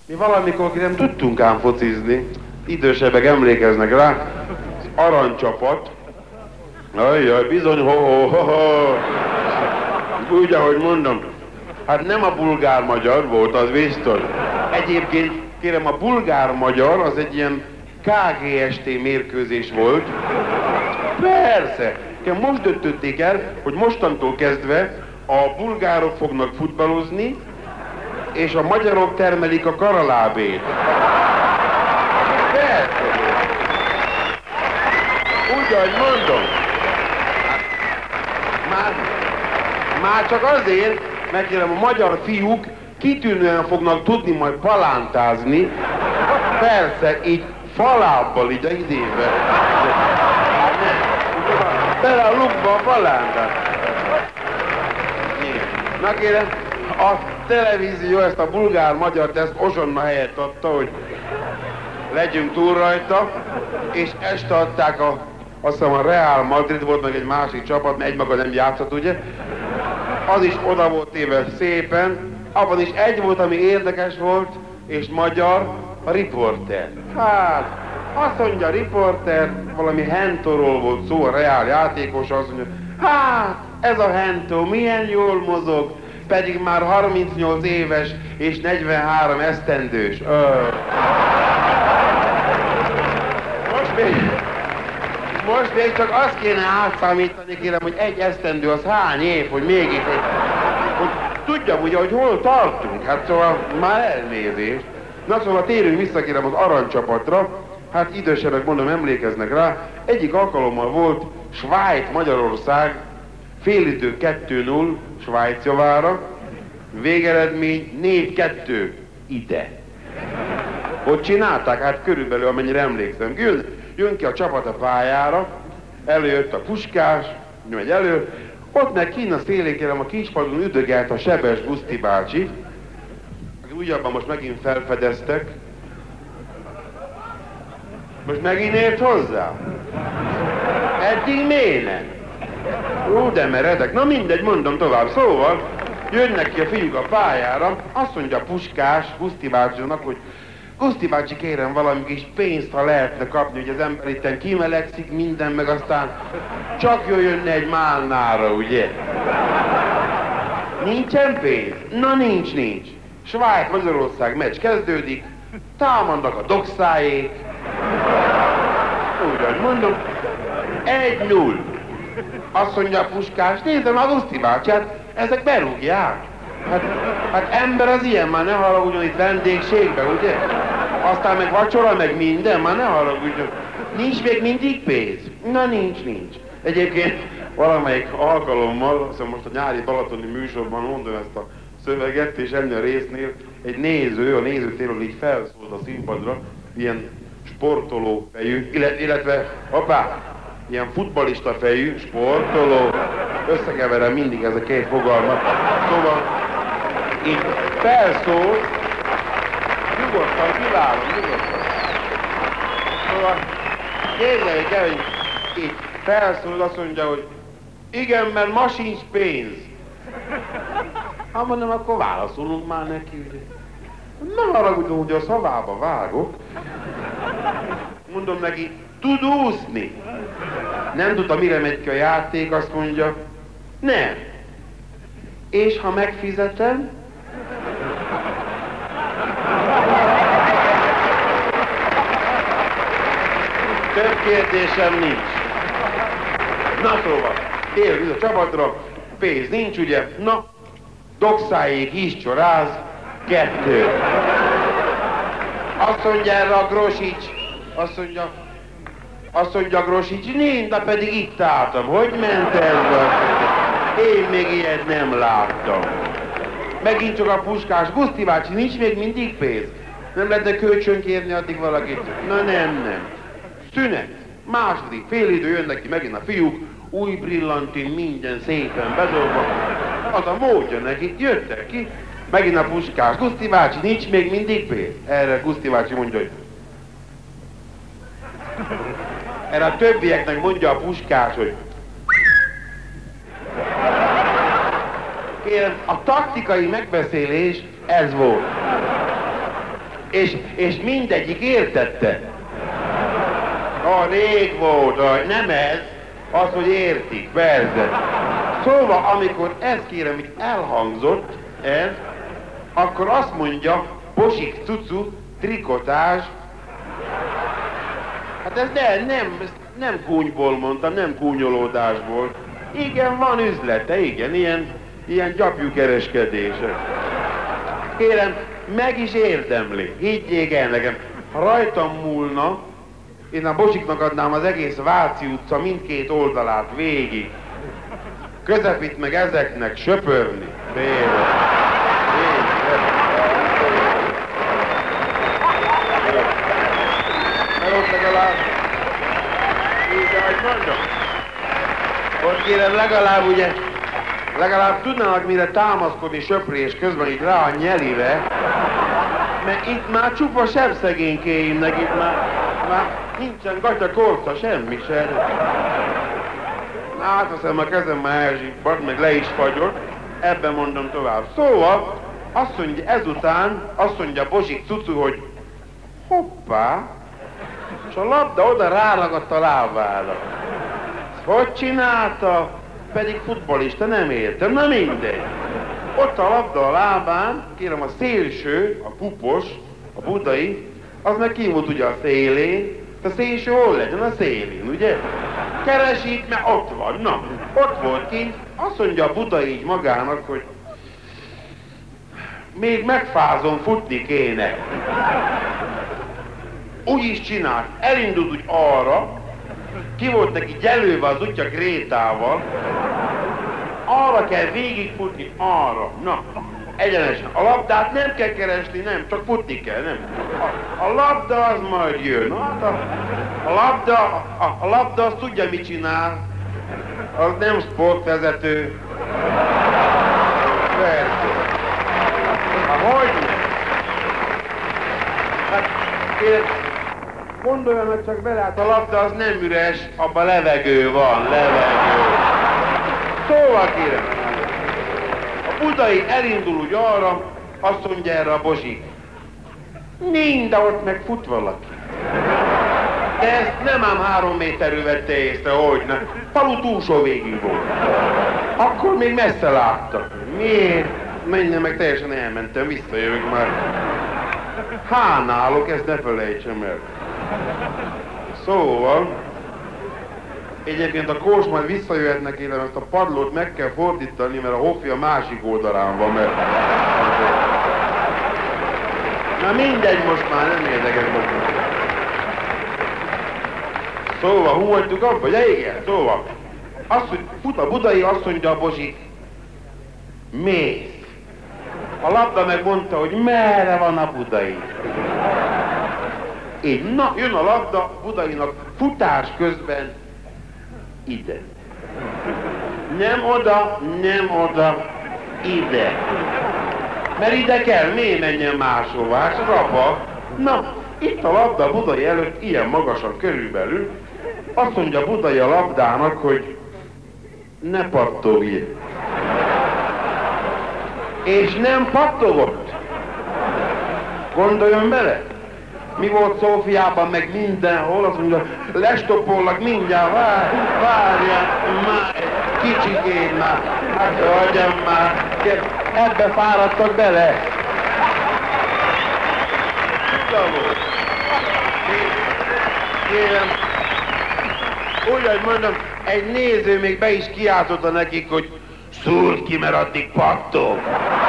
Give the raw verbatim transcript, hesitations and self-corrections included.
Mi valamikor nem tudtunk ám focizni, idősebbek emlékeznek rá, az aranycsapat. Ajjaj, bizony, ho-ho-ho-ho. Úgy, ahogy mondom, hát nem a bulgár-magyar volt, az biztos. Egyébként, kérem, a bulgár-magyar az egy ilyen ká gé es té mérkőzés volt. Persze, most döntötték el, hogy mostantól kezdve a bulgárok fognak futballozni, és a magyarok termelik a karalábét. Persze. Úgy, ahogy mondom. Már, már csak azért, mert kérem, a magyar fiúk kitűnően fognak tudni majd palántázni. Persze, így falábbal, így a idénbe. Bele a lukba a palántát. Na kérem, a televízió ezt a bulgár-magyar teszt Ozsonna helyett adta, hogy legyünk túl rajta, és este adták a, azt hiszem a Real Madrid volt, meg egy másik csapat, mert egymaga nem játszott, ugye? Az is oda volt téve szépen, abban is egy volt, ami érdekes volt, és magyar, a riporter. Hát, azt mondja a riporter, valami Hentóról volt szó, a Real játékos, azt mondja, hát, ez a Hentó milyen jól mozog, pedig már harmincnyolc éves és negyvenhárom esztendős. Ö. Most még, most még csak azt kéne átszámítani, kérem, hogy egy esztendő az hány év, hogy mégis, hogy, hogy tudjam ugye, hogy hol tartunk. Hát szóval már elnézést. Na szóval térjünk vissza, kérem, az aranycsapatra. Hát idősebbek, mondom, emlékeznek rá. Egyik alkalommal volt Svájc-Magyarország, félidő kettő null Svájc javára, végeredmény négy kettő ide. Hogy csinálták? Hát körülbelül, amennyire emlékszem. Jön, jön ki a csapat a pályára, előjött a Puskás, megy elő, ott meg kinn a szélén, kérem, a kincspadon üdögelt a Sebes Guszti bácsi, aki újabban most megint felfedeztek. Most megint ért hozzá? Eddig miért nem? Ó, de meredek. Na mindegy, mondom tovább. Szóval, jönnek ki a fiúk a pályára, azt mondja a Puskás Guszti bácsinak, hogy Guszti bácsi, kérem, valami kis pénzt, ha lehetne kapni, hogy az ember itten kimelegszik minden, meg aztán csak jönne egy málnára, ugye? Nincsen pénz? Na nincs, nincs. Svájc-Magyarország meccs kezdődik, támadnak a dokszájék. Úgy, ahogy mondom, egy null. Azt mondja a Puskás, nézem a Guszti bácsi, hát ezek berúgják. Hát, hát ember az ilyen, már ne haragudjon itt vendégségbe, ugye? Aztán meg vacsora, meg minden, már ne haragudjon. Nincs még mindig pénz? Na nincs, nincs. Egyébként valamelyik alkalommal, azt most a nyári balatoni műsorban mondom ezt a szöveget, és ennél a résznél egy néző, a nézőtérről így felszólt a színpadra, ilyen sportoló fejű, illetve, hoppá, ilyen futballista fejű, sportoló, összekeverem mindig ez a két fogalmat. Szóval így felszól, nyugodtan, kivárom, nyugodtan. Szóval képzeljék el, hogy így felszól, azt mondja, hogy igen, mert ma sincs pénz. Hát mondom, akkor válaszolunk már neki, ugye. Nem haragudjon, hogy a szavába vágok. Mondom neki, tud úszni? Nem tudta, mire megy ki a játék, azt mondja, nem. És ha megfizetem? Több kérdésem nincs. Na szóval, térjünk a csapatra, pénz nincs, ugye? Na, dokszájék is csoráz, kettő. Azt mondja erre a Grosics, azt mondja, azt mondja Grosics, nincs, de pedig itt álltam. Hogy ment ez? Én még ilyet nem láttam. Megint csak a Puskás, Guszti bácsi, nincs még mindig pénz? Nem lehetne kölcsön kérni addig valakit? Na nem, nem. Szünet. Második félidő, jönnek ki megint a fiúk, új brillantin, minden szépen bedolva. Az a módja nekik, jöttek ki, megint a Puskás, Guszti bácsi, nincs még mindig pénz? Erre Guszti bácsi mondja, hogy... Erre a többieknek mondja a Puskás, hogy... Kérem, a taktikai megbeszélés ez volt. És, és mindegyik értette. A rég volt, a, nem ez, az, hogy értik, persze. Szóval, amikor ezt kérem, hogy elhangzott ez, akkor azt mondja, Bosik Cucu, trikotás. Hát ez ne, nem, nem gúnyból mondtam, nem gúnyolódásból. Igen, van üzlete, igen, ilyen, ilyen gyapjúkereskedése. Kérem, meg is érdemli, higgyék el nekem. Ha rajtam múlna, én a Bosiknak adnám az egész Váci utca mindkét oldalát végig. Közepit meg ezeknek söpörni. Tényleg. Mert ott legalább... Így, ahogy mondom. Ott kérem, legalább ugye... Legalább tudnának mire támaszkodni söprés közben így rá a nyelive. Mert itt már csupa sebszegénykéimnek, itt már... Már nincsen gatya korca, semmi sem. Átveszem a kezem, már elzsibbat, meg le is fagyott. Ebben mondom tovább. Szóval, azt mondja, ezután, azt mondja Bosik Cucu, hogy hoppá, és a labda oda rálagadt a lábára. Hogy csinálta? Pedig futballista, nem értem, na mindegy. Ott a labda a lábán, kérem a szélső, a pupos, a budai, az meg ki volt ugye a szélén, a szélső hol legyen? A szélén, ugye? Keresít, mert ott van, na, ott volt kint, azt mondja a Buda így magának, hogy még megfázom, futni kéne. Úgy is csinált, elindult úgy arra, ki volt neki gyelőve az útja Grétával, arra kell végigfutni, arra, na, egyenesen. A labdát nem kell keresni, nem, csak futni kell, nem. A, a labda az majd jön. Hát a, a labda, a, a labda az tudja mit csinál. Az nem sportvezető. Persze. Ahogy? Hát, kérem, gondoljanak csak bele, hát a labda az nem üres, abban levegő van, levegő. Szóval kérem, a Budai elindul úgy arra, azt mondja erre a Bosik. Mind, ott meg fut valaki. De ezt nem ám három méterről vette észre, hogy ne. Falu túlsó végig volt. Akkor még messze láttak. Miért? Menjen meg, teljesen elmentem, visszajövök már. Hánálok, ezt ne felejtsem el. Szóval, egyébként a Kós majd visszajöhet neki, de ezt a padlót meg kell fordítani, mert a Hoffi a másik oldalán van, mert... Na mindegy, most már nem érdekes most. Szóval, hú hagytuk abba? Ja igen, szóval. Azt, hogy fut a Budai, azt mondja a Bosik, mész. A labda megmondta, hogy merre van a Budai. Így, na, jön a labda Budainak futás közben ide. Nem oda, nem oda, ide. Mert ide kell, miért menjen máshova, hát az apa. Na, itt a labda Budai előtt, ilyen magasan körülbelül, azt mondja Budai a labdának, hogy ne pattogj. És nem pattogott. Gondoljon bele. Mi volt Szófiában, meg mindenhol, azt mondja, lestopollak mindjárt, várj, várjál, már, kicsikét már, hát hagyjam már, ebbe fáradtak bele. Kérem, úgy, hogy mondom, egy néző még be is kiáltotta nekik, hogy szúrd ki, mert addig pattog.